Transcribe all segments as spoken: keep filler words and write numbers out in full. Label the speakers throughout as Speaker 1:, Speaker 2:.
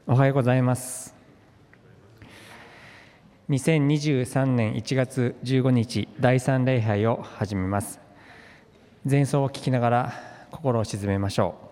Speaker 1: おはようございます。にせんにじゅうさんねんいちがつじゅうごにちだいさん礼拝を始めます。前奏を聴きながら心を静めましょう。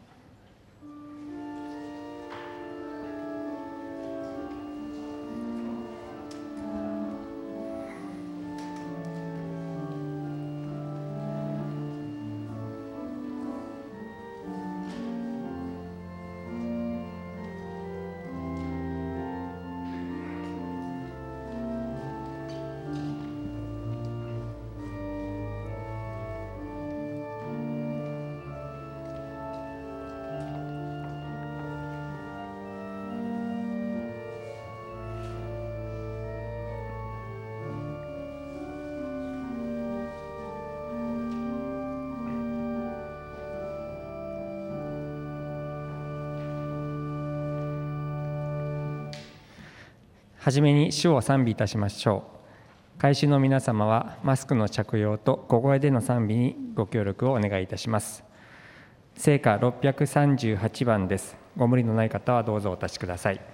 Speaker 1: はじめに主を賛美いたしましょう。会衆の皆様はマスクの着用と小声での賛美にご協力をお願いいたします。聖歌ろっぴゃくさんじゅうはちばんです。ご無理のない方はどうぞお立ちください。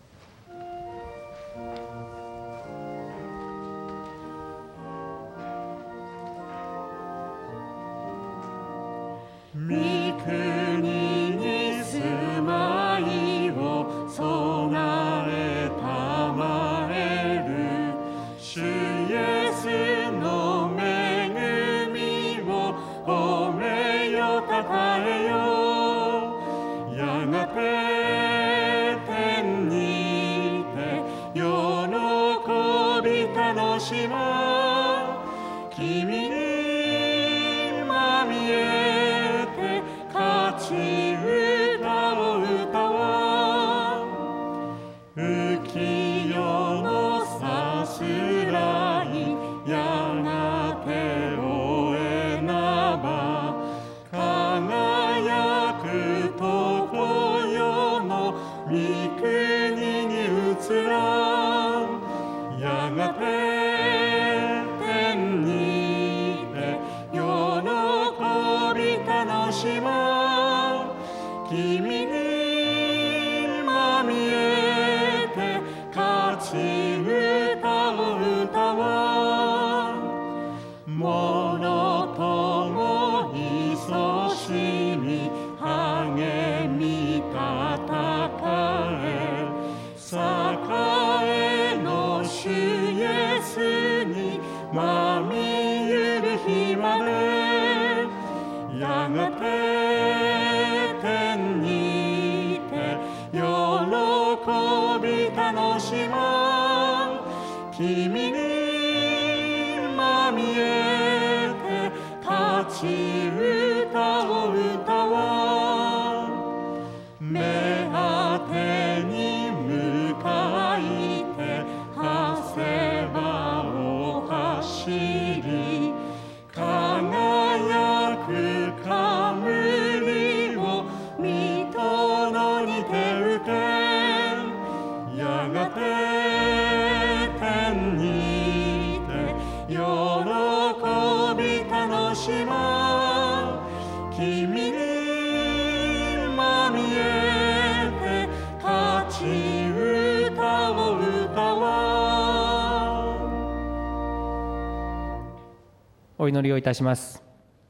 Speaker 1: お祈りをいたします。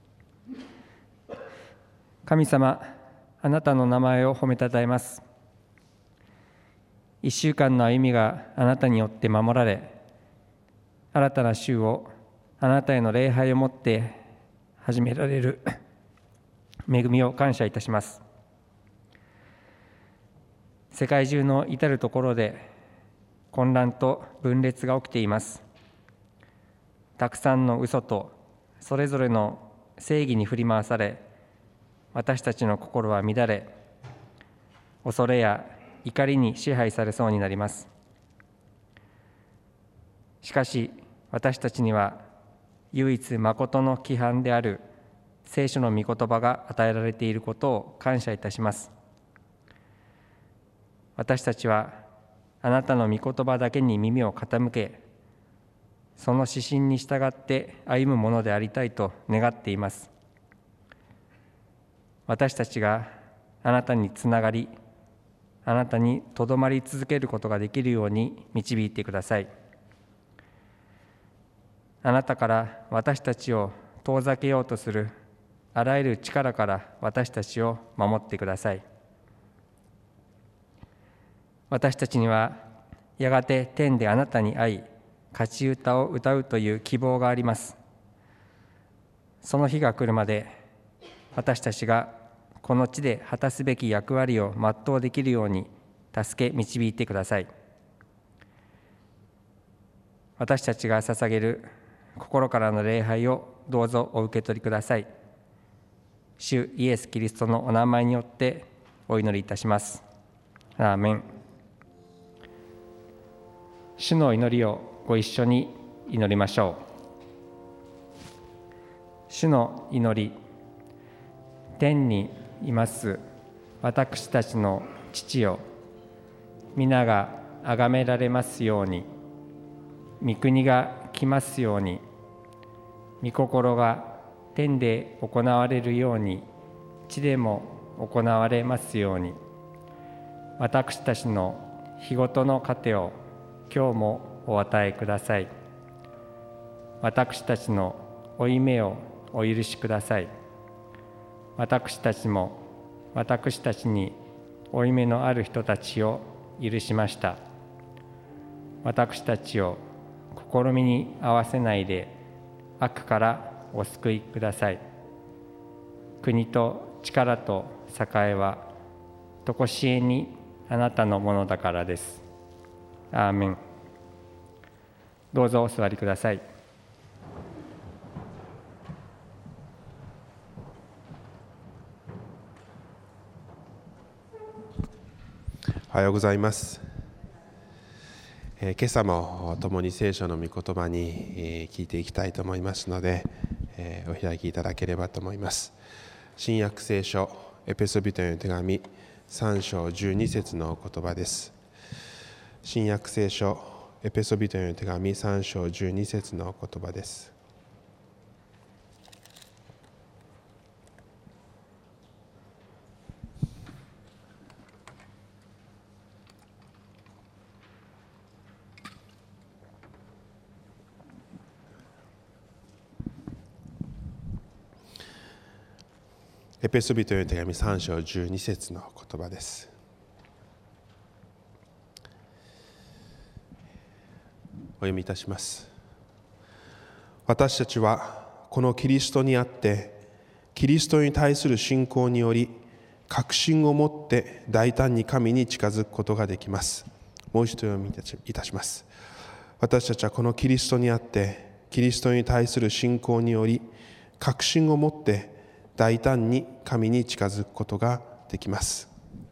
Speaker 1: 神様、あなたの名前を褒めたたえます。一週間の歩みがあなたによって守られ、新たな週をあなたへの礼拝をもって始められる恵みを感謝いたします。世界中の至るところで混乱と分裂が起きています。たくさんの嘘とそれぞれの正義に振り回され、私たちの心は乱れ、恐れや怒りに支配されそうになります。しかし私たちには唯一誠の規範である聖書の御言葉が与えられていることを感謝いたします。私たちはあなたの御言葉だけに耳を傾け、その指針に従って歩むものでありたいと願っています。私たちがあなたにつながり、 あなたにとどまり続けることができるように導いてください。あなたから私たちを遠ざけようとするあらゆる力から私たちを守ってください。私たちにはやがて天であなたに会い、勝ち歌を歌うという希望があります。その日が来るまで、私たちがこの地で果たすべき役割を全うできるように助け導いてください。私たちが捧げる心からの礼拝をどうぞお受け取りください。主イエス・キリストのお名前によってお祈りいたします。アーメン。主の祈りをご一緒に祈りましょう。主の祈り。天にいます私たちの父よ、皆が崇められますように。御国が来ますように。御心が天で行われるように地でも行われますように。私たちの日ごとの糧を今日もお与えください。私たちの負い目をお許しください。私たちも私たちに負い目のある人たちを許しました。私たちを試みに合わせないで悪からお救いください。国と力と栄えはとこしえにあなたのものだからです。アーメン。どうぞお座りください。
Speaker 2: おはようございます。えー、今朝も共に聖書の御言葉に、えー、聞いていきたいと思いますので、えー、お開きいただければと思います。新約聖書エペソビトへの手紙さん章じゅうに節のお言葉です。新約聖書エペソビトへの手紙さん章じゅうに節のお言葉です。エペソビトへの手紙さん章じゅうに節の言葉です。お読みいたします。私たちはこのキリストにあってキリストに対する信仰により確信を持って大胆に神に近づくことができます。もう一度読みいたします。私たちはこのキリストにあってキリストに対する信仰により確信を持って大胆に神に近づくことができます。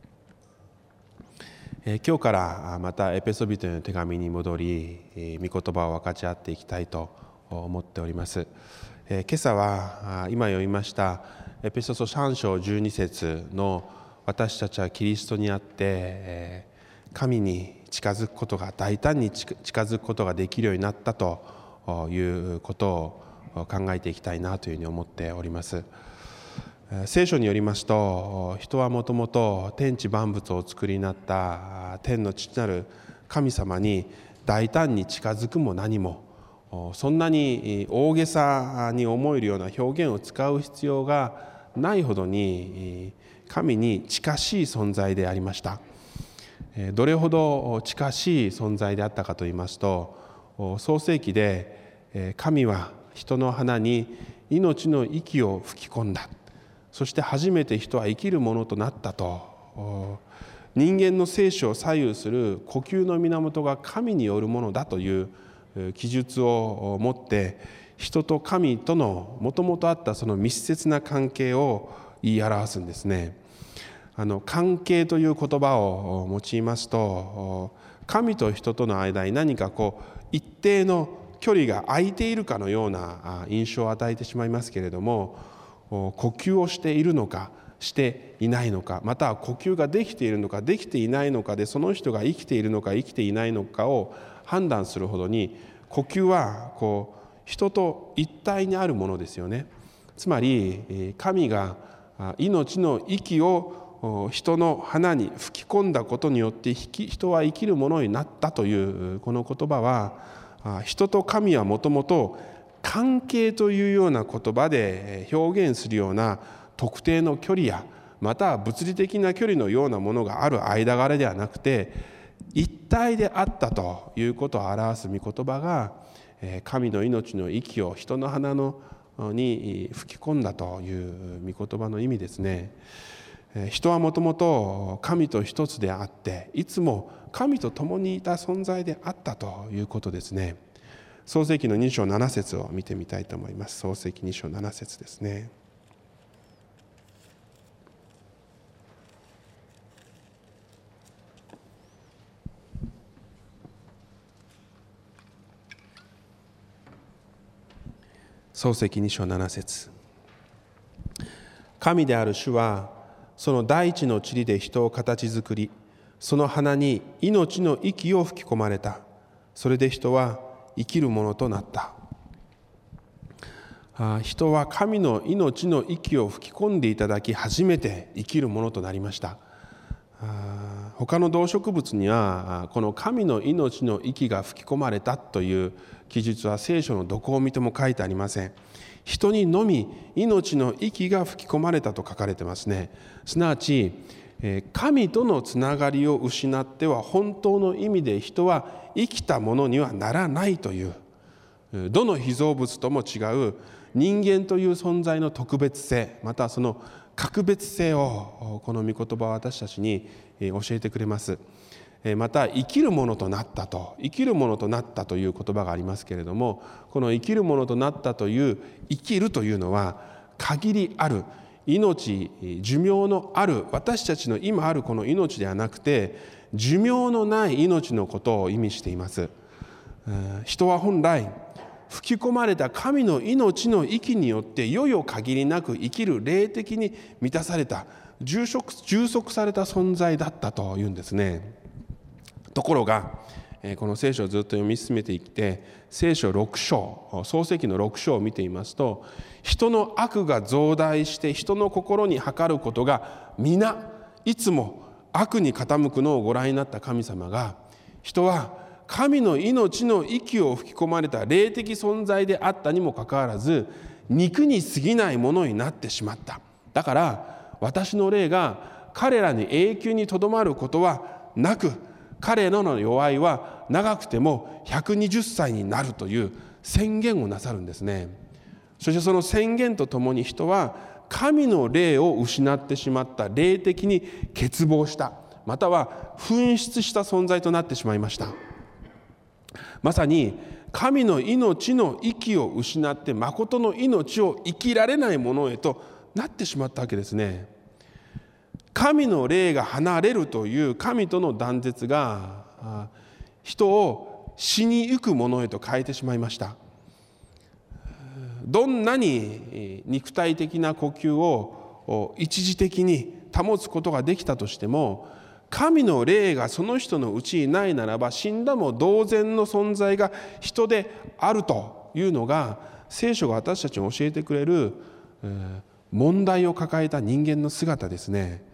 Speaker 2: えー、今日からまたエペソビトへの手紙に戻り、えー、御言葉を分かち合っていきたいと思っております。えー、今朝は今読みましたエペソ書さん章じゅうに節の私たちはキリストにあって、えー、神に近づくことが大胆に近づくことができるようになったということを考えていきたいなというふうに思っております。聖書によりますと、人はもともと天地万物をお作りになった天の父なる神様に大胆に近づくも何も、そんなに大げさに思えるような表現を使う必要がないほどに神に近しい存在でありました。どれほど近しい存在であったかといいますと、創世記で神は人の鼻に命の息を吹き込んだ、そして初めて人は生きるものとなったと、人間の生死を左右する呼吸の源が神によるものだという記述を持って人と神とのもともとあったその密接な関係を言い表すんですね。あの関係という言葉を用いますと、神と人との間に何かこう一定の距離が空いているかのような印象を与えてしまいますけれども、呼吸をしているのかしていないのか、または呼吸ができているのかできていないのかで、その人が生きているのか生きていないのかを判断するほどに呼吸はこう人と一体にあるものですよね。つまり神が命の息を人の花に吹き込んだことによって人は生きるものになったというこの言葉は、人と神はもともと関係というような言葉で表現するような特定の距離やまたは物理的な距離のようなものがある間柄ではなくて、一体であったということを表す御言葉が、神の命の息を人の花のに吹き込んだという御言葉の意味ですね。人はもともと神と一つであって、いつも神と共にいた存在であったということですね。創世記のに章なな節を見てみたいと思います。創世記に章なな節ですね。創世記に章なな節。神である主はその大地の塵で人を形作り、その花に命の息を吹き込まれた。それで人は生きるものとなった。人は神の命の息を吹き込んでいただき、初めて生きるものとなりました。他の動植物にはこの神の命の息が吹き込まれたという記述は聖書のどこを見ても書いてありません。人にのみ命の息が吹き込まれたと書かれてますね。すなわち神とのつながりを失っては本当の意味で人は生きたものにはならないという、どの被造物とも違う人間という存在の特別性、またその格別性をこの御言葉は私たちに教えてくれます。また生きるものとなったと生きるものとなったという言葉がありますけれども、この生きるものとなったという生きるというのは限りある命、寿命のある私たちの今あるこの命ではなくて、寿命のない命のことを意味しています。人は本来吹き込まれた神の命の息によっていよいよ限りなく生きる霊的に満たされた充足、充足された存在だったというんですね。ところがこの聖書をずっと読み進めていって聖書ろく章、創世記のろく章を見ていますと、人の悪が増大して人の心に計ることが皆いつも悪に傾くのをご覧になった神様が、人は神の命の息を吹き込まれた霊的存在であったにもかかわらず、肉に過ぎないものになってしまった。だから私の霊が彼らに永久にとどまることはなく、彼らの弱いは長くてもひゃくにじゅっさいになるという宣言をなさるんですね。そしてその宣言とともに人は神の霊を失ってしまった、霊的に欠乏した、または紛失した存在となってしまいました。まさに神の命の息を失って誠の命を生きられないものへとなってしまったわけですね。神の霊が離れるという神との断絶が人を死にゆくものへと変えてしまいました。どんなに肉体的な呼吸を一時的に保つことができたとしても、神の霊がその人のうちにないならば死んだも同然の存在が人であるというのが聖書が私たちに教えてくれる問題を抱えた人間の姿ですね。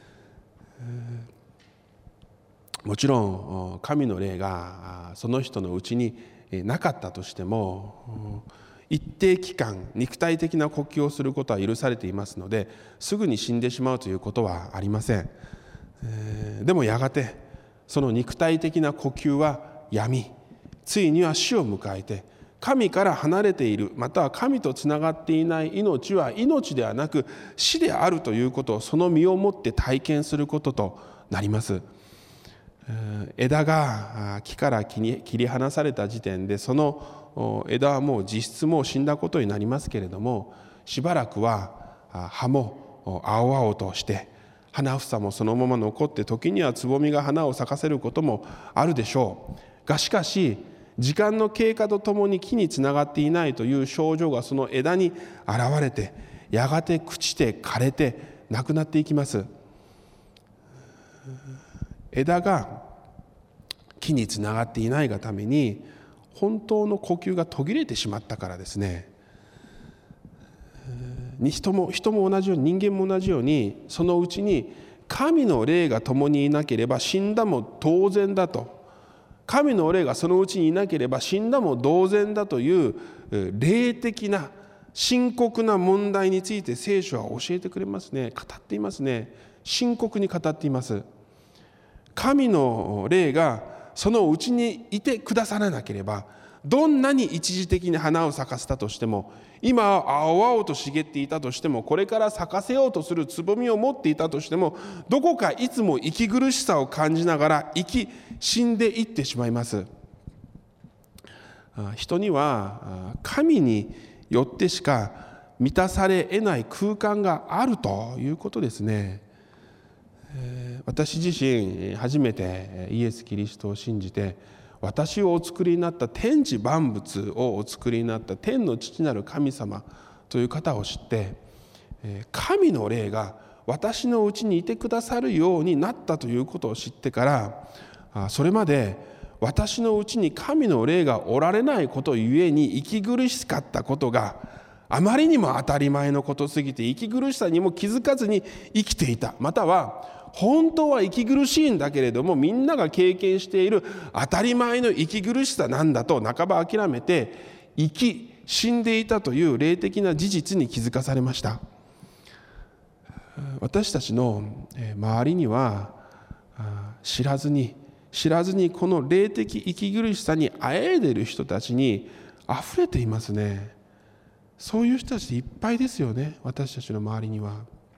Speaker 2: もちろん神の霊がその人のうちになかったとしても、一定期間肉体的な呼吸をすることは許されていますので、すぐに死んでしまうということはありません。でもやがてその肉体的な呼吸はやみ、ついには死を迎えて、神から離れている、または神とつながっていない命は命ではなく死であるということをその身をもって体験することとなります。枝が木から切り離された時点でその枝はもう実質もう死んだことになりますけれども、しばらくは葉も青々として花房もそのまま残って、時にはつぼみが花を咲かせることもあるでしょうが、しかし時間の経過とともに木につながっていないという症状がその枝に現れて、やがて朽ちて枯れてなくなっていきます。枝が木につながっていないがために本当の呼吸が途切れてしまったからですね。人も人も同じように、人間も同じように、そのうちに神の霊が共にいなければ死んだも当然だと、神の霊がそのうちにいなければ死んだも同然だという霊的な深刻な問題について聖書は教えてくれますね。語っていますね。深刻に語っています。神の霊がそのうちにいてくださらなければ、どんなに一時的に花を咲かせたとしても、今青々と茂っていたとしても、これから咲かせようとするつぼみを持っていたとしても、どこかいつも息苦しさを感じながら生き死んでいってしまいます。人には神によってしか満たされ得ない空間があるということですね。私自身初めてイエス・キリストを信じて、私をお作りになった天地万物をお作りになった天の父なる神様という方を知って、神の霊が私のうちにいてくださるようになったということを知ってから、それまで私のうちに神の霊がおられないことゆえに息苦しかったことがあまりにも当たり前のことすぎて、息苦しさにも気づかずに生きていた、または本当は息苦しいんだけれども、みんなが経験している当たり前の息苦しさなんだと半ば諦めて生き死んでいたという霊的な事実に気づかされました。私たちの周りには知らずに知らずにこの霊的息苦しさにあえいでいる人たちにあふれていますね。そういう人たちいっぱいですよね、私たちの周りには。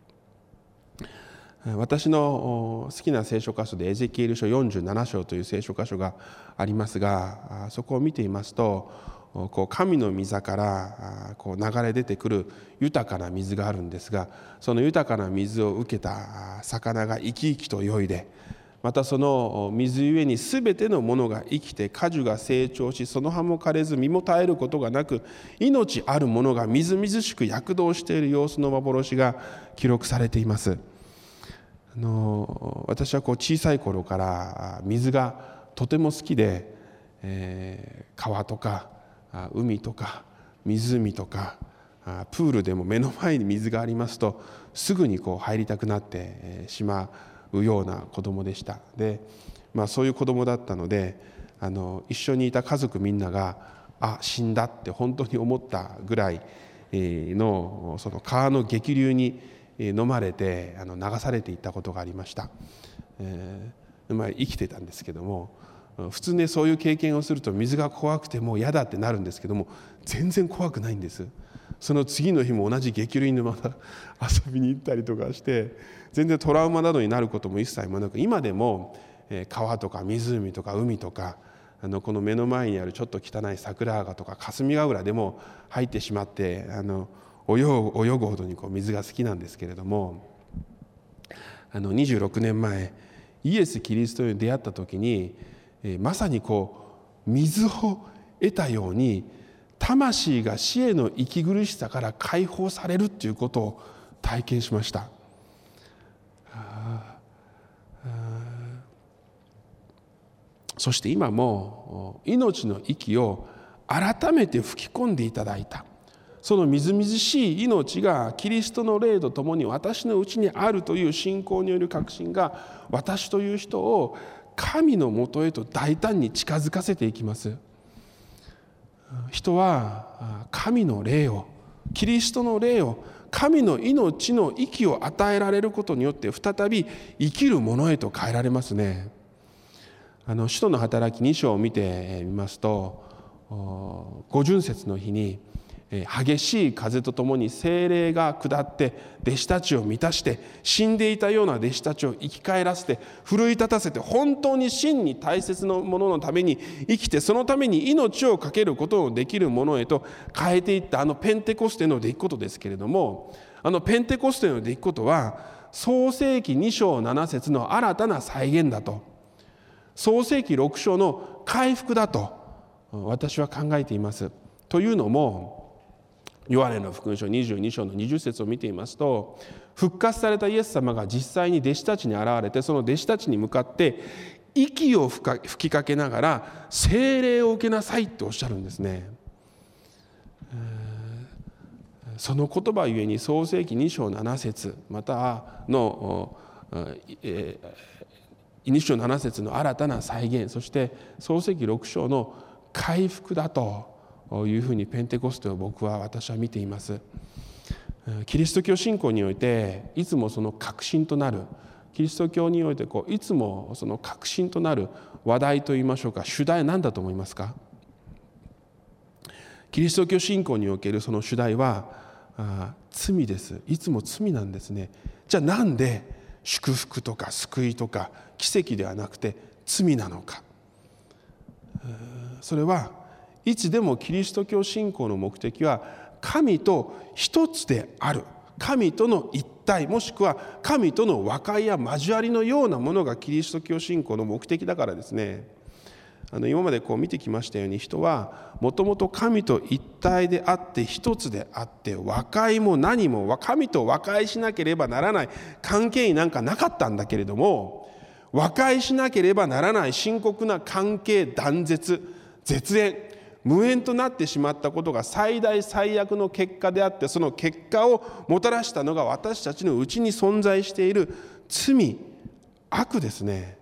Speaker 2: 私の好きな聖書箇所でエゼキエル書よんじゅうなな章という聖書箇所がありますが、そこを見ていますと、こう神の御座からこう流れ出てくる豊かな水があるんですが、その豊かな水を受けた魚が生き生きと泳いで、またその水ゆえにすべてのものが生きて果樹が成長し、その葉も枯れず実も絶えることがなく、命あるものがみずみずしく躍動している様子の幻が記録されています。あの私はこう小さい頃から水がとても好きで、えー、川とか海とか湖とかプールでも目の前に水がありますとすぐにこう入りたくなってしまうような子供でした。で、まあ、そういう子供だったので、あの一緒にいた家族みんながあ死んだって本当に思ったぐらいのその川の激流に飲まれてあの流されていったことがありました。えーまあ、生きてたんですけども、普通ねそういう経験をすると水が怖くてもう嫌だってなるんですけども、全然怖くないんです。その次の日も同じ激流にまた遊びに行ったりとかして、全然トラウマなどになることも一切もなく、今でも川とか湖とか海とか、あのこの目の前にあるちょっと汚い桜川とか霞ヶ浦でも入ってしまってあの泳ぐ、泳ぐほどにこう水が好きなんですけれども、あのにじゅうろくねんまえイエス・キリストに出会った時に、えー、まさにこう水を得たように魂が死への息苦しさから解放されるということを体験しました。そして今も命の息を改めて吹き込んでいただいた、そのみずみずしい命がキリストの霊とともに私のうちにあるという信仰による確信が、私という人を神のもとへと大胆に近づかせていきます。人は神の霊を、キリストの霊を、神の命の息を与えられることによって再び生きるものへと変えられますね。あの使徒の働きに章を見てみますと、五巡節の日に激しい風とともに聖霊が下って弟子たちを満たして、死んでいたような弟子たちを生き返らせて奮い立たせて、本当に真に大切なもののために生きて、そのために命を懸けることのできるものへと変えていったあのペンテコステの出来事ですけれども、あのペンテコステの出来事は創世記に章なな節の新たな再現だと、創世記ろく章の回復だと私は考えています。というのも、ヨハネの福音書にじゅうに章のにじゅう節を見ていますと、復活されたイエス様が実際に弟子たちに現れて、その弟子たちに向かって息を吹きかけながら聖霊を受けなさいとおっしゃるんですね。その言葉ゆえに創世記に章なな節またのえー、に章なな節の新たな再現、そして創世記ろく章の回復だというふうにペンテコステを僕は私は見ています。キリスト教信仰においていつもその核心となる、キリスト教においてこういつもその核心となる話題といいましょうか、主題は何だと思いますか？キリスト教信仰におけるその主題はあ罪です。いつも罪なんですね。じゃあなんで祝福とか救いとか奇跡ではなくて罪なのか。それはいつでもキリスト教信仰の目的は神と一つである、神との一体、もしくは神との和解や交わりのようなものがキリスト教信仰の目的だからですね。あの今までこう見てきましたように、人はもともと神と一体であって一つであって、和解も何も神と和解しなければならない関係になんかなかったんだけれども、和解しなければならない深刻な関係断絶、絶縁、無縁となってしまったことが最大最悪の結果であって、その結果をもたらしたのが私たちのうちに存在している罪、悪ですね。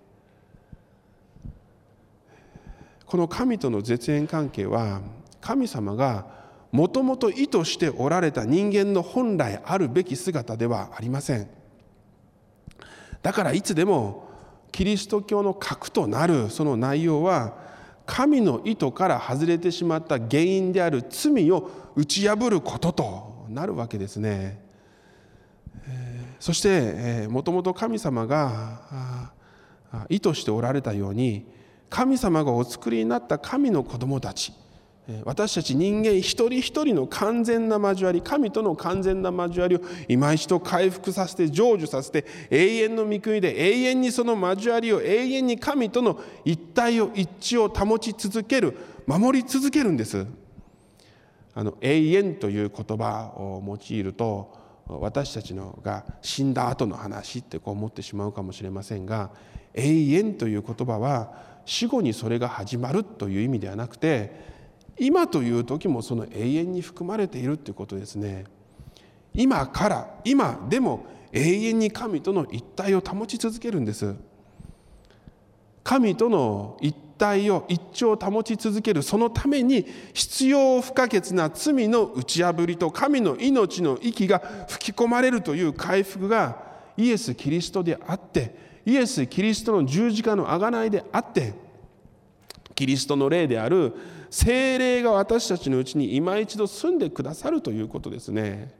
Speaker 2: この神との絶縁関係は、神様がもともと意図しておられた人間の本来あるべき姿ではありません。だからいつでもキリスト教の核となるその内容は、神の意図から外れてしまった原因である罪を打ち破ることとなるわけですね。そしてもともと神様が意図しておられたように、神様がお作りになった神の子供たち、私たち人間一人一人の完全な交わり、神との完全な交わりを今一度回復させて、成就させて、永遠の御国で永遠にその交わりを、永遠に神との一体を一致を保ち続ける、守り続けるんです。あの永遠という言葉を用いると、私たちのが死んだ後の話ってこう思ってしまうかもしれませんが、永遠という言葉は死後にそれが始まるという意味ではなくて、今という時もその永遠に含まれているということですね。今から今でも永遠に神との一体を保ち続けるんです。神との一体を一致を保ち続ける、そのために必要不可欠な罪の打ち破りと神の命の息が吹き込まれるという回復がイエス・キリストであって、イエス・キリストの十字架の贖いであって、キリストの霊である聖霊が私たちのうちに今一度住んでくださるということですね。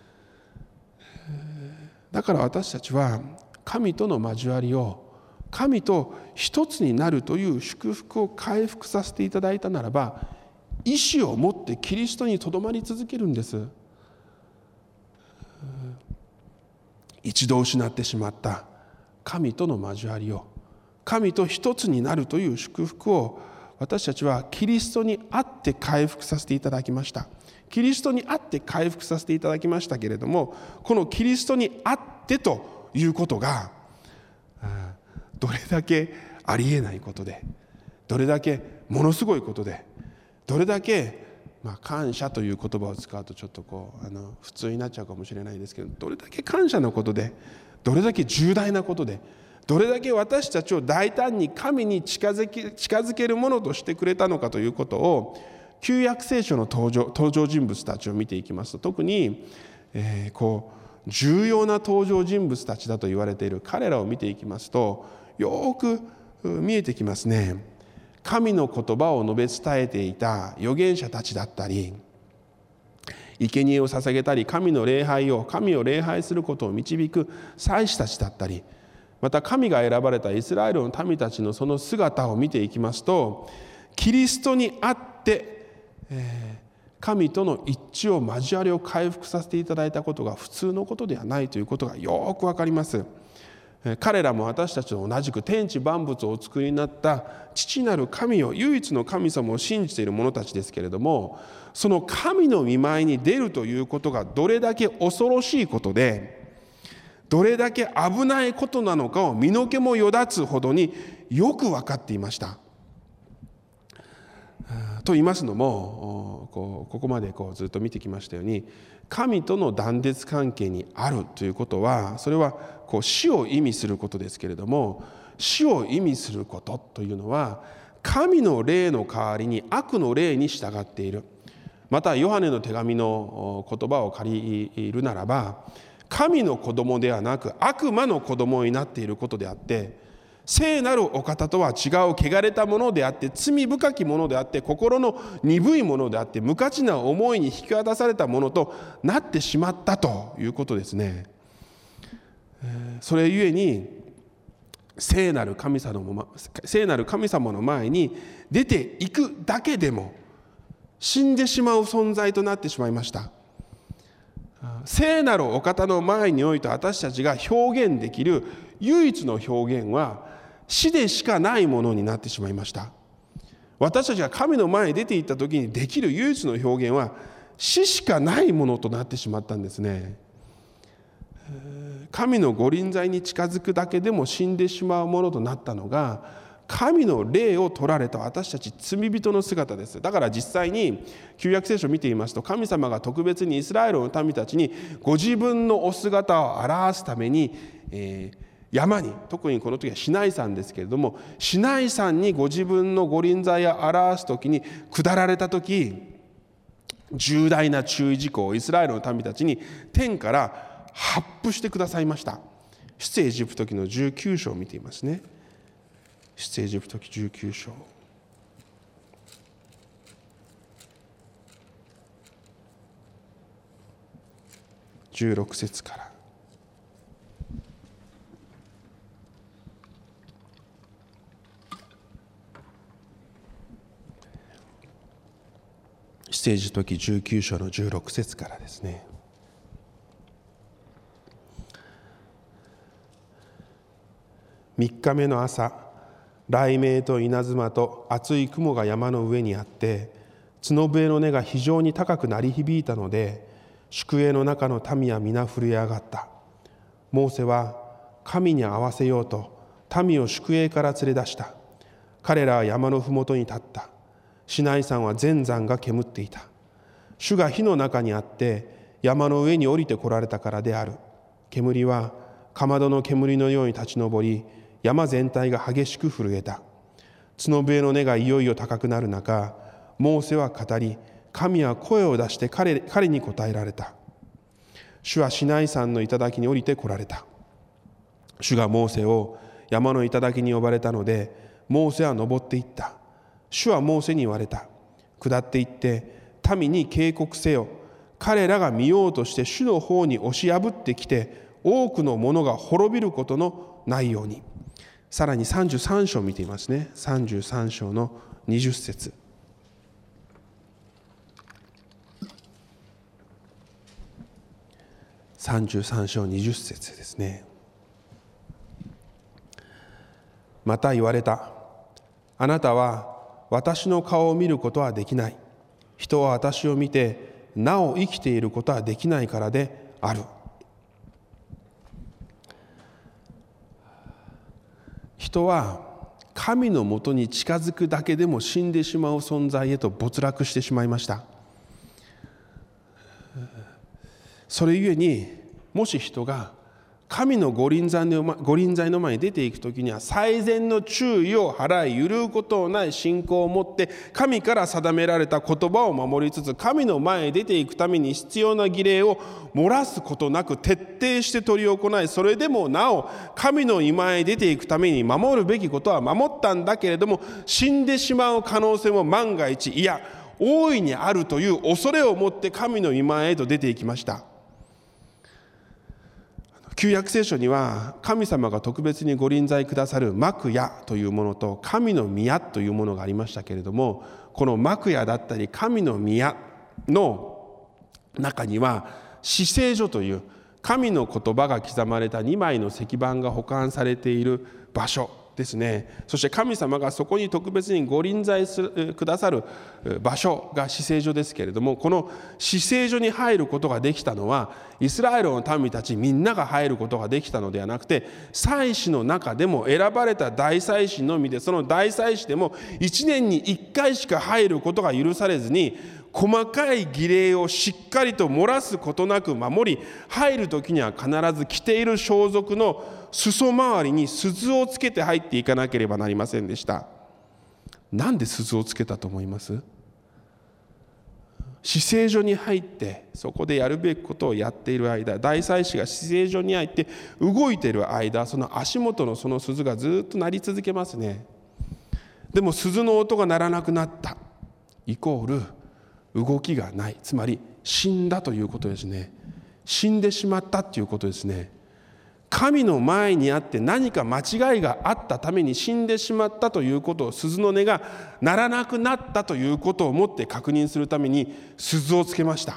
Speaker 2: だから私たちは神との交わりを、神と一つになるという祝福を回復させていただいたならば、意志を持ってキリストにとどまり続けるんです。一度失ってしまった神との交わりを、神と一つになるという祝福を私たちはキリストにあって回復させていただきました。キリストにあって回復させていただきましたけれども、このキリストにあってということがどれだけありえないことで、どれだけものすごいことで、どれだけ、まあ、感謝という言葉を使うとちょっとこうあの普通になっちゃうかもしれないですけど、どれだけ感謝のことで、どれだけ重大なことで、どれだけ私たちを大胆に神に近づけ、近づけるものとしてくれたのかということを、旧約聖書の登場、登場人物たちを見ていきますと、特に、えー、こう重要な登場人物たちだと言われている彼らを見ていきますと、よく見えてきますね。神の言葉を述べ伝えていた預言者たちだったり、生贄を捧げたり、神の礼拝を、神を礼拝することを導く祭司たちだったり、また神が選ばれたイスラエルの民たちのその姿を見ていきますと、キリストにあって、えー、神との一致を、交わりを回復させていただいたことが普通のことではないということがよくわかります。彼らも私たちと同じく天地万物をお作りになった父なる神を、唯一の神様を信じている者たちですけれども、その神の御前に出るということがどれだけ恐ろしいことで、どれだけ危ないことなのかを身の毛もよだつほどによく分かっていました。 と言いますのも、こうここまでこうずっと見てきましたように、神との断絶関係にあるということは、それはこう死を意味することですけれども、死を意味することというのは、神の霊の代わりに悪の霊に従っている。またヨハネの手紙の言葉を借りるならば、神の子供ではなく悪魔の子供になっていることであって、聖なるお方とは違う汚れたものであって、罪深きものであって、心の鈍いものであって、無価値な思いに引き渡されたものとなってしまったということですね。それゆえに聖なる神様の聖なる神様の前に出ていくだけでも死んでしまう存在となってしまいました。聖なるお方の前において私たちが表現できる唯一の表現は死でしかないものになってしまいました。私たちが神の前に出ていった時にできる唯一の表現は死しかないものとなってしまったんですね。神の御臨在に近づくだけでも死んでしまうものとなったのが、神の霊を取られた私たち罪人の姿です。だから実際に旧約聖書を見ていますと、神様が特別にイスラエルの民たちにご自分のお姿を表すために、えー、山に、特にこの時はシナイ山ですけれども、シナイ山にご自分の御臨在を表す時に下られた時、重大な注意事項をイスラエルの民たちに天から発布してくださいました。出エジプト記のじゅうきゅう章を見ていますね。出エジプト記じゅうきゅう章。じゅうろく節から。出エジプト記じゅうきゅう章のじゅうろく節からですね。三日目の朝、雷鳴と稲妻と厚い雲が山の上にあって、角笛の音が非常に高く鳴り響いたので、宿営の中の民は皆震え上がった。モーセは神に合わせようと民を宿営から連れ出した。彼らは山のふもとに立った。シナイ山は全山が煙っていた。主が火の中にあって山の上に降りて来られたからである。煙はかまどの煙のように立ち上り、山全体が激しく震えた。角笛の音がいよいよ高くなる中、モーセは語り、神は声を出して彼、彼に答えられた。主はシナイ山の頂に降りて来られた。主がモーセを山の頂に呼ばれたので、モーセは登っていった。主はモーセに言われた。下っていって民に警告せよ。彼らが見ようとして主の方に押し破ってきて、多くのものが滅びることのないように。さらにさんじゅうさん章を見ていますね。さんじゅうさん章のにじゅう節。さんじゅうさん章にじゅう節ですね。また言われた。あなたは私の顔を見ることはできない。人は私を見てなお生きていることはできないからである。人は神のもとに近づくだけでも死んでしまう存在へと没落してしまいました。それゆえに、もし人が神の御臨在の御臨在の前に出ていくときには、最善の注意を払い、揺るぐことのない信仰を持って神から定められた言葉を守りつつ、神の前に出ていくために必要な儀礼を漏らすことなく徹底して執り行い、それでもなお神の御前に出ていくために守るべきことは守ったんだけれども、死んでしまう可能性も万が一、いや大いにあるという恐れを持って神の御前へと出ていきました。旧約聖書には神様が特別にご臨在くださる幕屋というものと神の宮というものがありましたけれども、この幕屋だったり神の宮の中には至聖所という神の言葉が刻まれたにまいの石板が保管されている場所ですね。そして神様がそこに特別にご臨在するくださる場所が至聖所ですけれども、この至聖所に入ることができたのはイスラエルの民たちみんなが入ることができたのではなくて、祭司の中でも選ばれた大祭司のみで、その大祭司でもいちねんにいっかいしか入ることが許されずに、細かい儀礼をしっかりと漏らすことなく守り、入る時には必ず着ている装束の裾周りに鈴をつけて入っていかなければなりませんでした。なんで鈴をつけたと思います？至聖所に入ってそこでやるべきことをやっている間、大祭司が至聖所に入って動いている間、その足元のその鈴がずっと鳴り続けますね。でも鈴の音が鳴らなくなったイコール動きがない、つまり死んだということですね。死んでしまったということですね。神の前にあって何か間違いがあったために死んでしまったということを、鈴の音が鳴らなくなったということをもって確認するために鈴をつけました。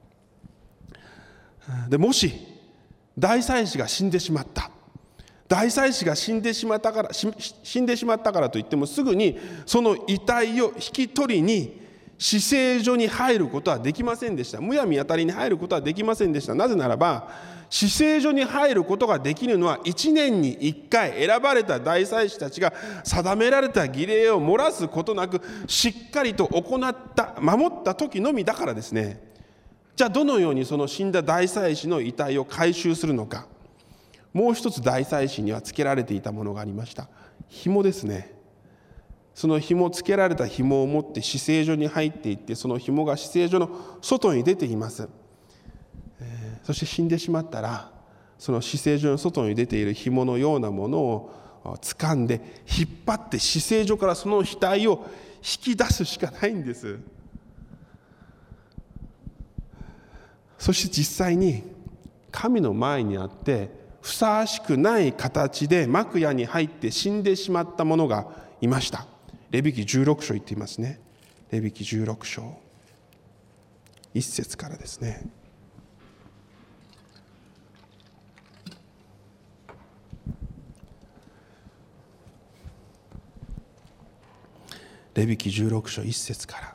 Speaker 2: でもし大祭司が死んでしまった、大祭司が死んでしまったから死んでしまったからといっても、すぐにその遺体を引き取りに至聖所に入ることはできませんでした。むやみやたりに入ることはできませんでした。なぜならば、至聖所に入ることができるのはいちねんにいっかい選ばれた大祭司たちが定められた儀礼を漏らすことなくしっかりと行った守った時のみだからですね。じゃあどのようにその死んだ大祭司の遺体を回収するのか。もう一つ大祭司にはつけられていたものがありました。紐ですね。その紐、つけられた紐を持って至聖所に入っていって、その紐が至聖所の外に出ています。えー、そして死んでしまったら、その至聖所の外に出ている紐のようなものを掴んで引っ張って至聖所からその額を引き出すしかないんです。そして実際に神の前にあってふさわしくない形で幕屋に入って死んでしまった者がいました。レビ記じゅうろく章言っていますね。レビ記じゅうろく章いっ節からですね。レビ記じゅうろく章いっ節から。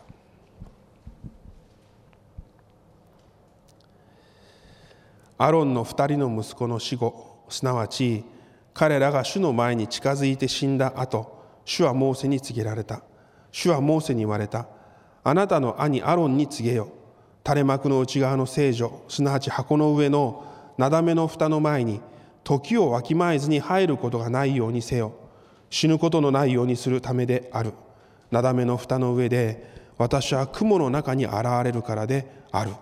Speaker 2: アロンの二人の息子の死後、すなわち彼らが主の前に近づいて死んだ後、主はモーセに告げられた。主はモーセに言われた。あなたの兄アロンに告げよ。垂れ幕の内側の聖所、すなわち箱の上のなだめの蓋の前に、時をわきまえずに入ることがないようにせよ。死ぬことのないようにするためである。なだめの蓋の上で、私は雲の中に現れるからである。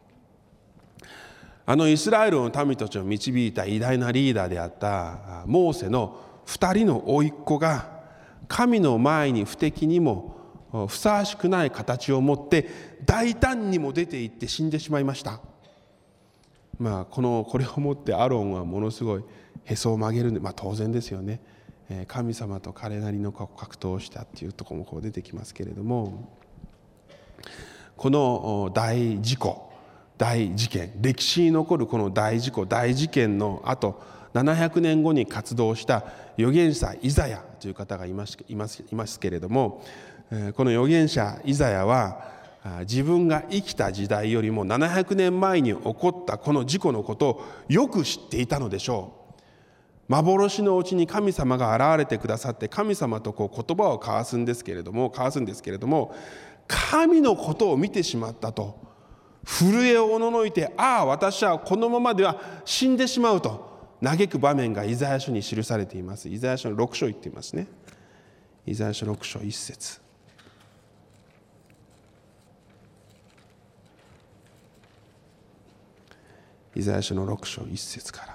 Speaker 2: あのイスラエルの民たちを導いた偉大なリーダーであったモーセの二人の甥っ子が、神の前に不敵にもふさわしくない形を持って大胆にも出て行って死んでしまいました。まあこのこれをもってアロンはものすごいへそを曲げるんで、まあ当然ですよね。神様と彼なりの格闘をしたっていうところもこう出てきますけれども、この大事故、大事件、歴史に残るこの大事故、大事件の後ななひゃくねんごに活動した預言者イザヤという方がいますいますいますけれども、この預言者イザヤは自分が生きた時代よりもななひゃくねんまえに起こったこの事故のことをよく知っていたのでしょう。幻のうちに神様が現れてくださって、神様とこう言葉を交わすんですけれども交わすんですけれども神のことを見てしまったと震えをおののいて、ああ私はこのままでは死んでしまうと嘆く場面がイザヤ書に記されています。イザヤ書のろく章言っていますね。イザヤ書ろく章いっ節。イザヤ書のろく章いっ節から。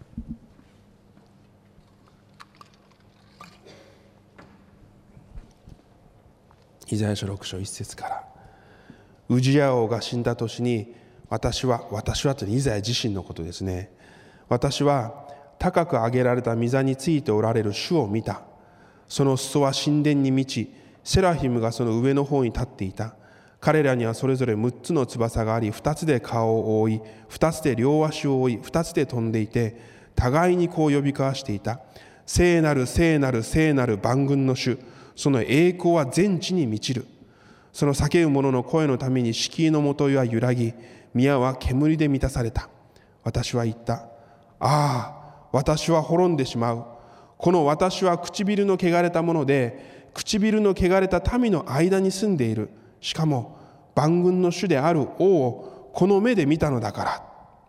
Speaker 2: イザヤ書ろく章いっ節から。ウジヤ王が死んだ年に、私は、私はというのはイザヤ自身のことですね。私は高く上げられた御座についておられる主を見た。その裾は神殿に満ち、セラフィムがその上の方に立っていた。彼らにはそれぞれ六つの翼があり、二つで顔を覆い、二つで両足を覆い、二つで飛んでいて、互いにこう呼び交わしていた。 聖なる聖なる聖なる万軍の主、その栄光は全地に満ちる。その叫ぶ者の声のために敷居のもとは揺らぎ、宮は煙で満たされた。私は言った。ああ、私は滅んでしまう。この私は唇の汚れたもので、唇の汚れた民の間に住んでいる。しかも万軍の主である王をこの目で見たのだから。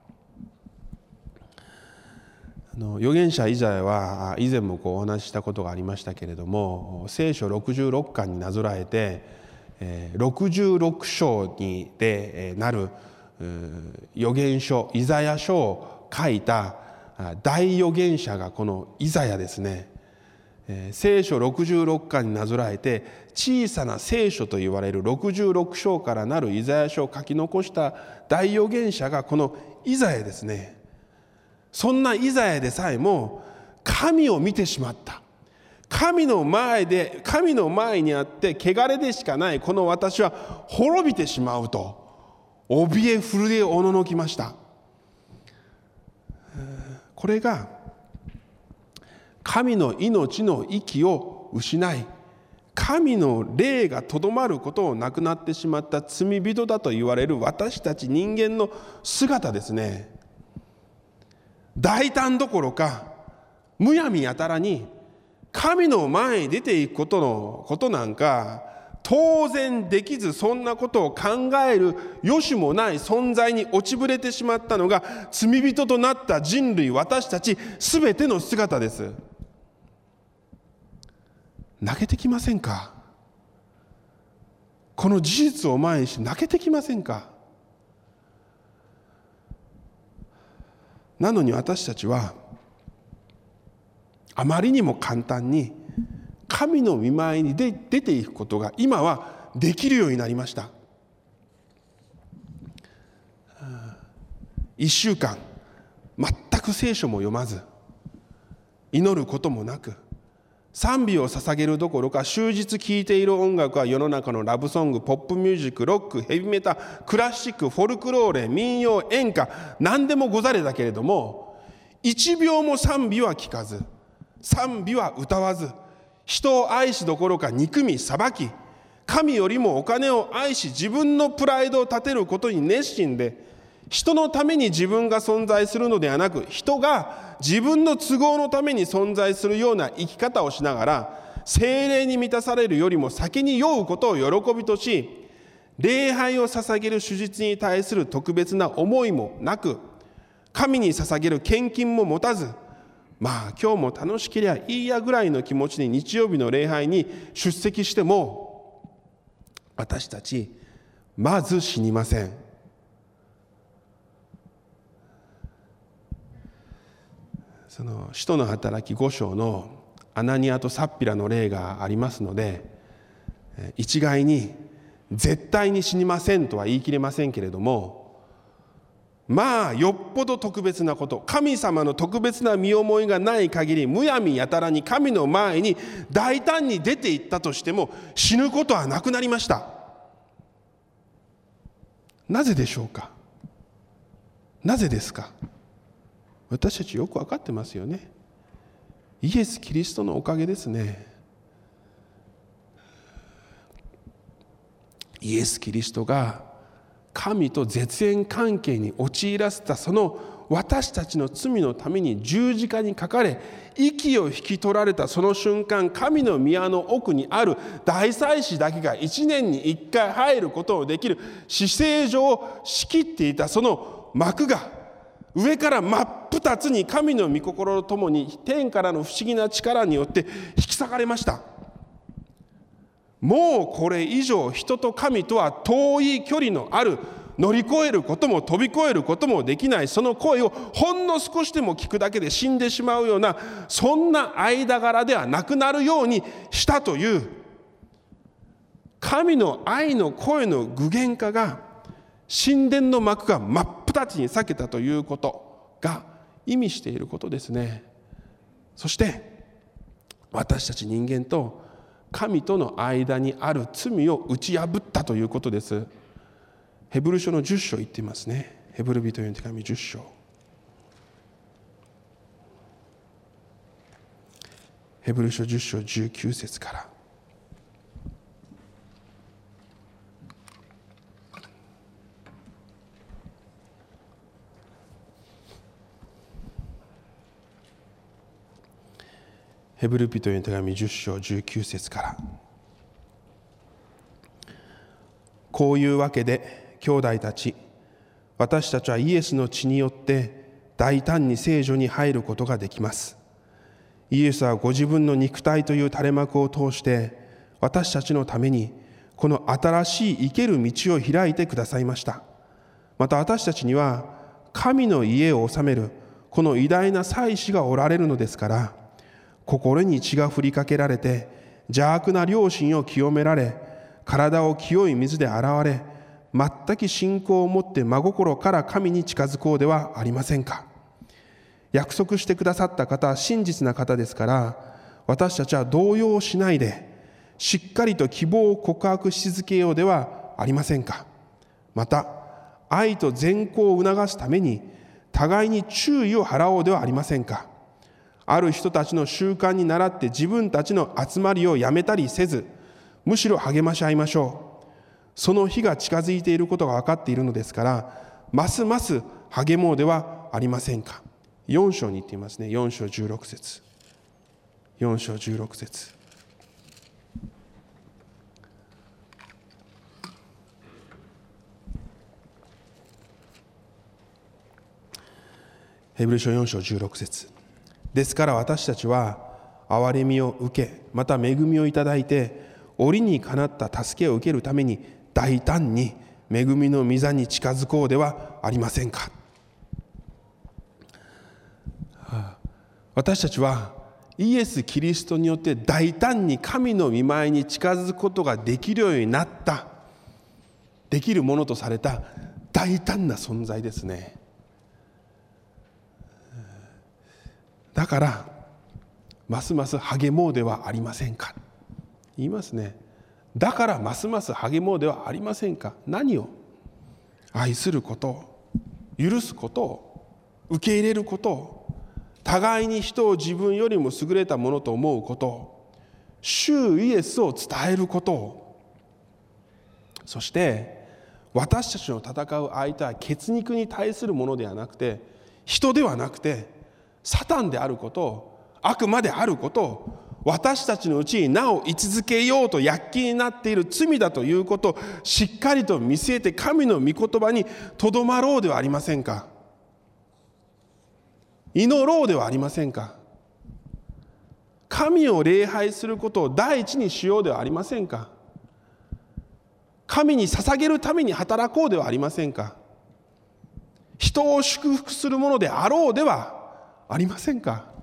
Speaker 2: あの預言者イザヤは以前もこうお話ししたことがありましたけれども、聖書ろくじゅうろっかんになぞらえてろくじゅうろく章にでなる預言書イザヤ書を書いた大預言者がこのイザヤですね。聖書ろくじゅうろっかんになぞらえて小さな聖書と言われるろくじゅうろく章からなるイザヤ書を書き残した大預言者がこのイザヤですね。そんなイザヤでさえも神を見てしまった。神の前で神の前にあって汚れでしかないこの私は滅びてしまうと怯え震えおののきました。これが神の命の息を失い、神の霊がとどまることをなくなってしまった罪人だと言われる私たち人間の姿ですね。大胆どころかむやみやたらに神の前に出ていくことのことなんか当然できず、そんなことを考えるよしもない存在に落ちぶれてしまったのが罪人となった人類、私たちすべての姿です。泣けてきませんか？この事実を前にして泣けてきませんか？なのに私たちはあまりにも簡単に神の御前に出ていくことが今はできるようになりました。一週間全く聖書も読まず、祈ることもなく、賛美を捧げるどころか終日聴いている音楽は世の中のラブソング、ポップミュージック、ロック、ヘビメタ、クラシック、フォルクローレ、民謡、演歌、何でもござれだけれども、一秒も賛美は聞かず、賛美は歌わず、人を愛しどころか憎み裁き、神よりもお金を愛し自分のプライドを立てることに熱心で、人のために自分が存在するのではなく、人が自分の都合のために存在するような生き方をしながら、聖霊に満たされるよりも先に酔うことを喜びとし、礼拝を捧げる手術に対する特別な思いもなく、神に捧げる献金も持たず、まあ今日も楽しければいいやぐらいの気持ちで日曜日の礼拝に出席しても、私たちまず死にません。その使徒の働きご章のアナニアとサッピラの例がありますので、一概に絶対に死にませんとは言い切れませんけれども、まあよっぽど特別なこと、神様の特別な身思いがない限り、むやみやたらに神の前に大胆に出ていったとしても死ぬことはなくなりました。なぜでしょうか？なぜですか？私たちよく分かってますよね。イエス・キリストのおかげですね。イエス・キリストが神と絶縁関係に陥らせたその私たちの罪のために十字架にかかれ、息を引き取られたその瞬間、神の宮の奥にある大祭司だけが一年に一回入ることのできる至聖所を仕切っていたその幕が上から真っ二つに神の御心とともに天からの不思議な力によって引き裂かれました。もうこれ以上人と神とは遠い距離のある、乗り越えることも飛び越えることもできないその声をほんの少しでも聞くだけで死んでしまうような、そんな間柄ではなくなるようにしたという神の愛の声の具現化が、神殿の幕が真っ二つに裂けたということが意味していることですね。そして私たち人間と神との間にある罪を打ち破ったということです。ヘブル書のじゅっ章言っていますね。ヘブル人への手紙じゅっ章。 ヘブル書じゅっ章じゅうきゅう節から。ヘブル人への手紙じゅっ章じゅうきゅう節から。こういうわけで兄弟たち、私たちはイエスの血によって大胆に聖所に入ることができます。イエスはご自分の肉体という垂れ幕を通して私たちのためにこの新しい生ける道を開いてくださいました。また私たちには神の家を治めるこの偉大な祭司がおられるのですから、心に血が振りかけられて邪悪な良心を清められ、体を清い水で洗われ、全く信仰を持って真心から神に近づこうではありませんか。約束してくださった方は真実な方ですから、私たちは動揺しないでしっかりと希望を告白し続けようではありませんか。また愛と善行を促すために互いに注意を払おうではありませんか。ある人たちの習慣に倣って自分たちの集まりをやめたりせず、むしろ励まし合いましょう。その日が近づいていることが分かっているのですから、ますます励もうではありませんか。よん章に言っていますね。よん章じゅうろく節。よん章じゅうろく節。ヘブル書よん章じゅうろく節。ですから私たちは憐れみを受け、また恵みをいただいて、折にかなった助けを受けるために大胆に恵みの御座に近づこうではありませんか。私たちはイエス・キリストによって大胆に神の御前に近づくことができるようになった、できるものとされた大胆な存在ですね。だからますます励もうではありませんか。言いますね。だからますます励もうではありませんか。何を？愛することを、許すことを、受け入れることを、互いに人を自分よりも優れたものと思うことを、主イエスを伝えることを、そして私たちの戦う相手は血肉に対するものではなくて、人ではなくてサタンであることを、悪魔であることを、私たちのうちになお位置づけようと躍起になっている罪だということをしっかりと見据えて、神の御言葉にとどまろうではありませんか。祈ろうではありませんか。神を礼拝することを第一にしようではありませんか。神に捧げるために働こうではありませんか。人を祝福するものであろうではありませんか。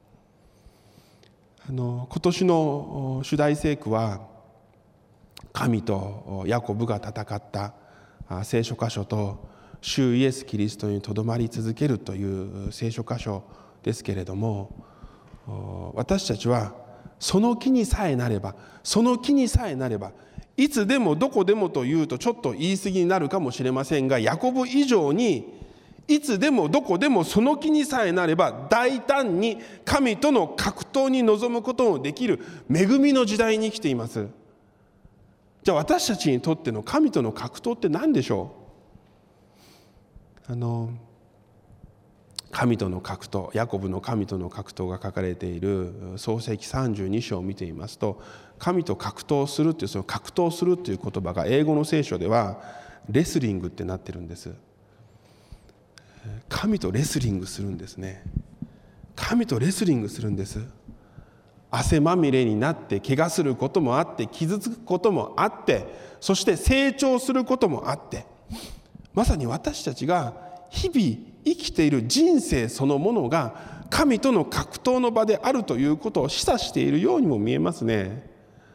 Speaker 2: あの今年の主題聖句は、神とヤコブが戦った聖書箇所と、主イエス・キリストにとどまり続けるという聖書箇所ですけれども、私たちはその気にさえなれば、その気にさえなれば、いつでもどこでもというとちょっと言い過ぎになるかもしれませんが、ヤコブ以上にいつでもどこでもその気にさえなれば、大胆に神との格闘に臨むことのできる恵みの時代に生きています。じゃあ私たちにとっての神との格闘って何でしょう。あの神との格闘、ヤコブの神との格闘が書かれている創世記さんじゅうに章を見ていますと、神と格闘するっていう、その格闘するという言葉が英語の聖書ではレスリングってなってるんです。神とレスリングするんですね。神とレスリングするんです。汗まみれになって怪我することもあって、傷つくこともあって、そして成長することもあって、まさに私たちが日々生きている人生そのものが神との格闘の場であるということを示唆しているようにも見えますね。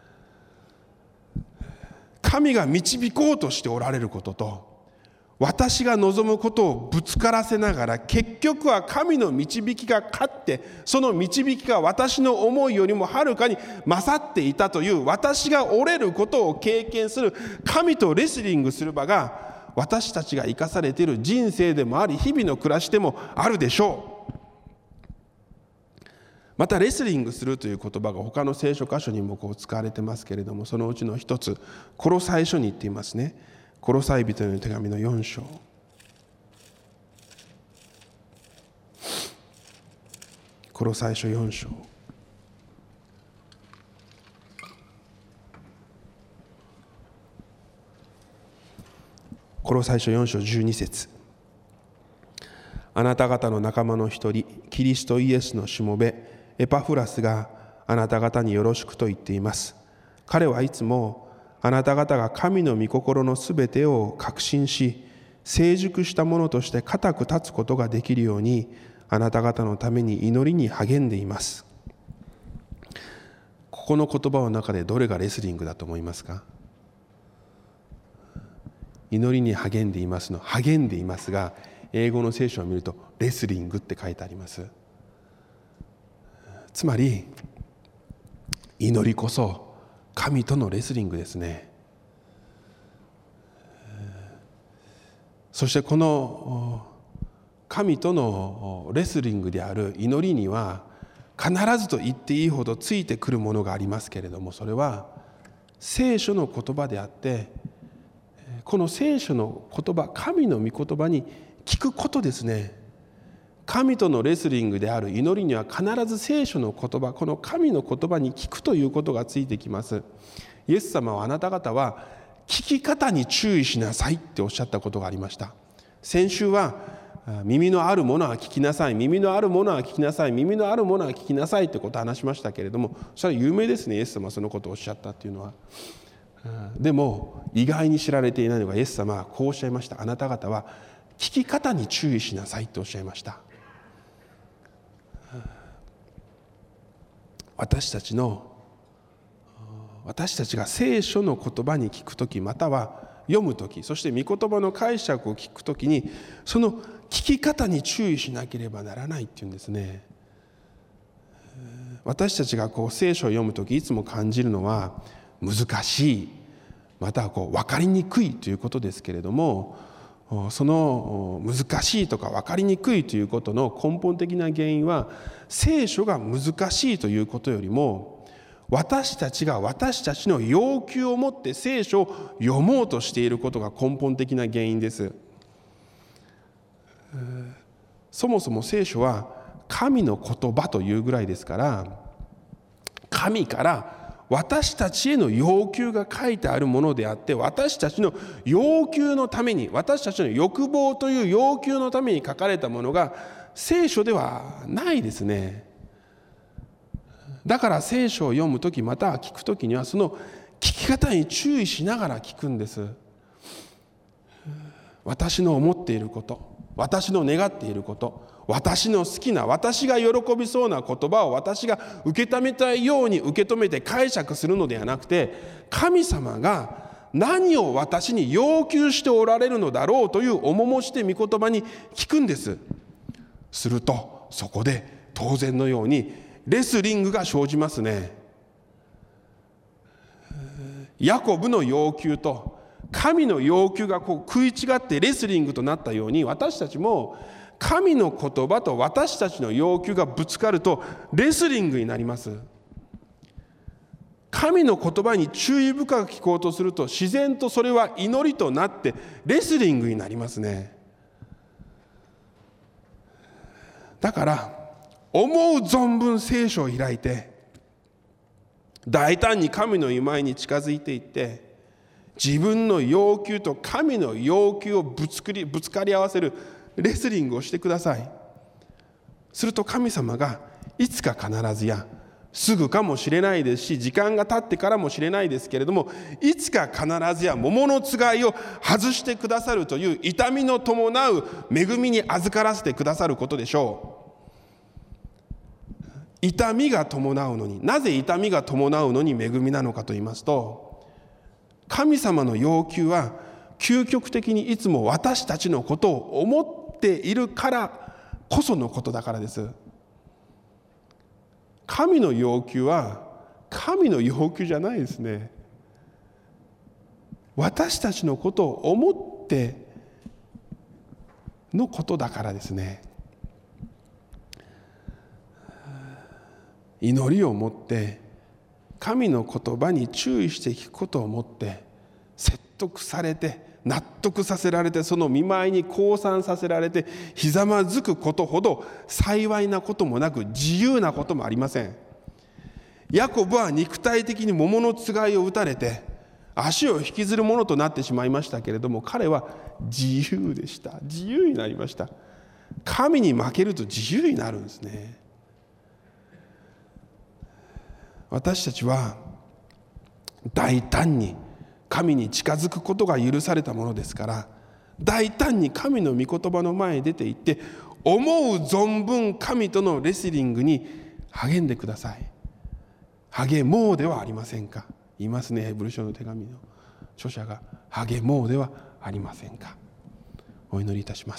Speaker 2: 神が導こうとしておられることと、私が望むことをぶつからせながら、結局は神の導きが勝って、その導きが私の思いよりもはるかに勝っていたという、私が折れることを経験する神とレスリングする場が、私たちが生かされている人生でもあり、日々の暮らしでもあるでしょう。 またレスリングするという言葉が他の聖書箇所にもこう使われてますけれども、そのうちの一つ、コロサイ書に言っていますね。コロサイ人への手紙のよん章。コロサイ書よん章。コロサイ書よん章じゅうに節。あなた方の仲間の一人、キリストイエスのしもべ、エパフラスがあなた方によろしくと言っています。彼はいつもあなた方が神の御心のすべてを確信し、成熟したものとして固く立つことができるように、あなた方のために祈りに励んでいます。ここの言葉の中でどれがレスリングだと思いますか？祈りに励んでいますの励んでいますが、英語の聖書を見るとレスリングって書いてあります。つまり祈りこそ神とのレスリングですね。そしてこの神とのレスリングである祈りには、必ずと言っていいほどついてくるものがありますけれども、それは聖書の言葉であって、この聖書の言葉、神の御言葉に聞くことですね。神とのレスリングである祈りには必ず聖書の言葉、この神の言葉に聞くということがついてきます。イエス様はあなた方は聞き方に注意しなさいっておっしゃったことがありました。先週は耳のあるものは聞きなさい、耳のあるものは聞きなさい、耳のあるものは聞きなさいってことを話しましたけれども、それは有名ですね。イエス様はそのことをおっしゃったっていうのは。でも意外に知られていないのが、イエス様はこうおっしゃいました。あなた方は聞き方に注意しなさいとおっしゃいました。私たちの私たちが聖書の言葉に聞くとき、または読むとき、そして御言葉の解釈を聞くときに、その聞き方に注意しなければならないっていうんですね。私たちがこう聖書を読むとき、いつも感じるのは難しい、またはこう分かりにくいということですけれども、その難しいとか分かりにくいということの根本的な原因は、聖書が難しいということよりも、私たちが私たちの要求を持って聖書を読もうとしていることが根本的な原因です。そもそも聖書は神の言葉というぐらいですから、神から私たちへの要求が書いてあるものであって、私たちの要求のために、私たちの欲望という要求のために書かれたものが聖書ではないですね。だから聖書を読むとき、または聞くときには、その聞き方に注意しながら聞くんです。私の思っていること、私の願っていること、私の好きな、私が喜びそうな言葉を私が受け止めたいように受け止めて解釈するのではなくて、神様が何を私に要求しておられるのだろうという重もして御言葉に聞くんです。するとそこで当然のようにレスリングが生じますね。ヤコブの要求と神の要求がこう食い違ってレスリングとなったように、私たちも神の言葉と私たちの要求がぶつかるとレスリングになります。神の言葉に注意深く聞こうとすると、自然とそれは祈りとなってレスリングになりますね。だから思う存分聖書を開いて、大胆に神の御前に近づいていって、自分の要求と神の要求をぶつかり、ぶつかり合わせるレスリングをしてください。すると神様がいつか必ずや、すぐかもしれないですし、時間が経ってからもしれないですけれども、いつか必ずや桃のつがいを外してくださるという痛みの伴う恵みに預からせてくださることでしょう。痛みが伴うのに、なぜ痛みが伴うのに恵みなのかと言いますと、神様の要求は究極的にいつも私たちのことを思っているからこそのことだからです。神の要求は神の要求じゃないですね。私たちのことを思ってのことだからですね。 祈りを持って、神の言葉に注意して聞くことをもって説得されて、納得させられて、その見舞いに降参させられてひざまずくことほど幸いなこともなく、自由なこともありません。ヤコブは肉体的に桃のつがいを打たれて足を引きずるものとなってしまいましたけれども、彼は自由でした。自由になりました。神に負けると自由になるんですね。私たちは大胆に神に近づくことが許されたものですから、大胆に神の御言葉の前へ出て行って、思う存分神とのレスリングに励んでください。励もうではありませんか。言いますね、ヘブル書の手紙の著者が。励もうではありませんか。お祈りいたします。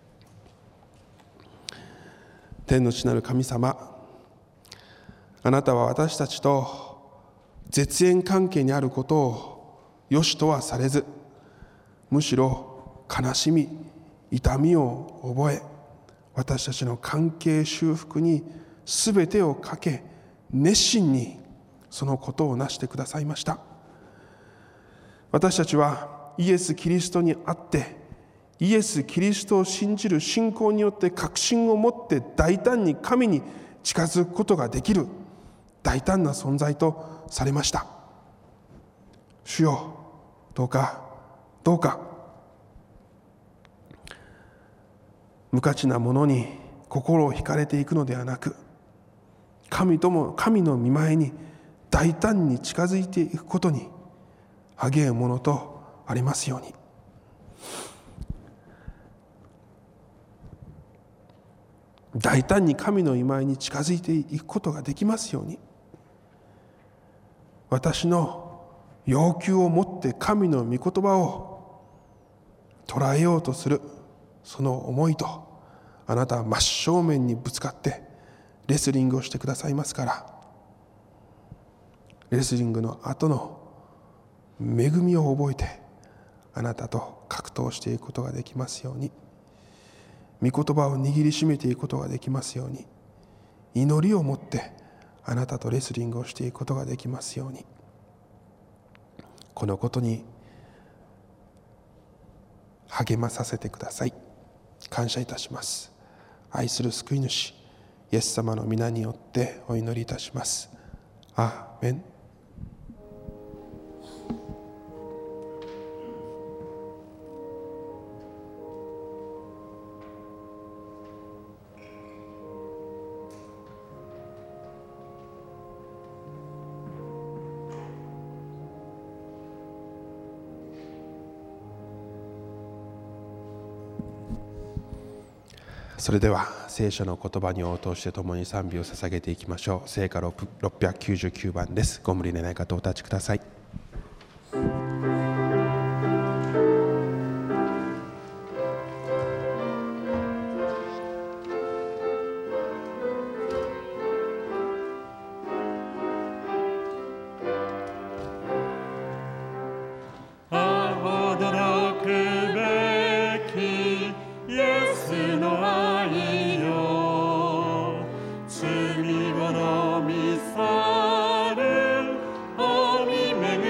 Speaker 2: 天の父なる神様、あなたは私たちと絶縁関係にあることを良しとはされず、むしろ悲しみ、痛みを覚え、私たちの関係修復にすべてをかけ、熱心にそのことをなしてくださいました。私たちはイエス・キリストにあって、イエス・キリストを信じる信仰によって確信を持って大胆に神に近づくことができる大胆な存在とされました。主よ、どうかどうか無価値なものに心を惹かれていくのではなく、神とも神の御前に大胆に近づいていくことに励むものとありますように。大胆に神の御前に近づいていくことができますように。私の要求を持って神の御言葉を捉えようとするその思いと、あなたは真正面にぶつかってレスリングをしてくださいますから、レスリングの後の恵みを覚えてあなたと格闘していくことができますように。御言葉を握りしめていくことができますように。祈りを持ってあなたとレスリングをしていくことができますように。このことに励まさせてください。感謝いたします。愛する救い主イエス様の皆によってお祈りいたします。アーメン。それでは聖書の言葉に応答して共に賛美を捧げていきましょう。聖歌ろっぴゃくきゅうじゅうきゅうばんです。ご無理のない方お立ちください。
Speaker 3: 罪を飲み去るおみ恵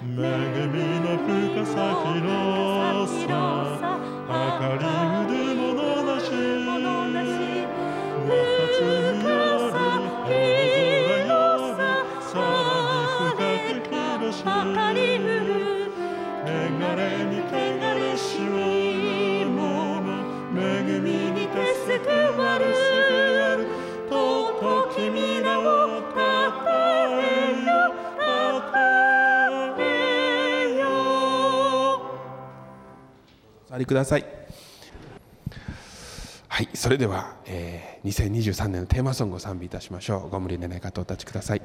Speaker 2: 恵みの深さ広さ計りうるものなし二つにより青空よりさらに深く広し汚れに汚れし者恵みにて救わる尊き皆をたたえよたたえよ。お座りください。はい、それでは、えー、にせんにじゅうさんねんのテーマソングを賛美いたしましょう。ご無理のない方お立ちください。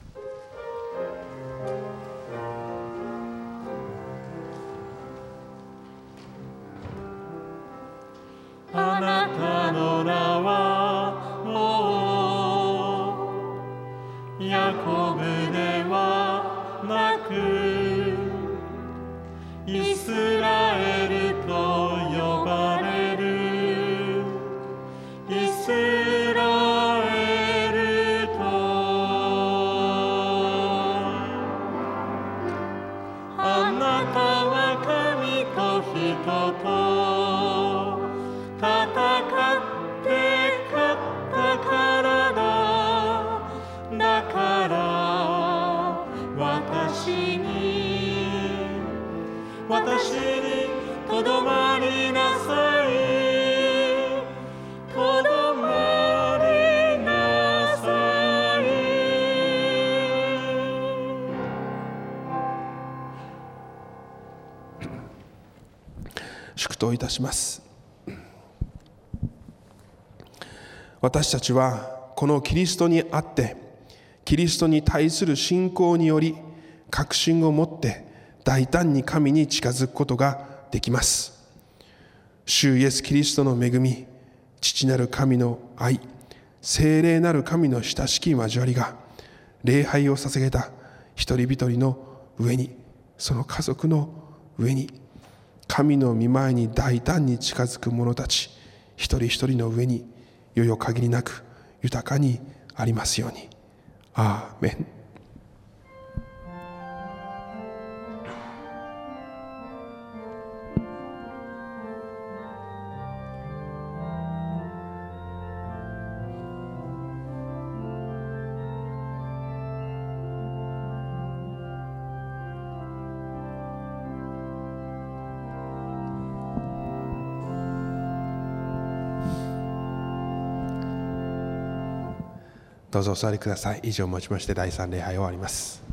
Speaker 2: あなたの名はもうヤコブではなくイスラエルと呼ばれるイスラエルとあなたは神と人と戦って勝ったからだだから私に私にとどまりなさいとどまりなさい。祝祷いたします。私たちはこのキリストにあってキリストに対する信仰により確信を持って大胆に神に近づくことができます。主イエスキリストの恵み、父なる神の愛、聖霊なる神の親しき交わりが礼拝を捧げた一人一人の上に、その家族の上に、神の御前に大胆に近づく者たち一人一人の上によよ限りなく豊かにありますように。アーメン。どうぞお座りください。以上をもちましてだいさん礼拝終わります。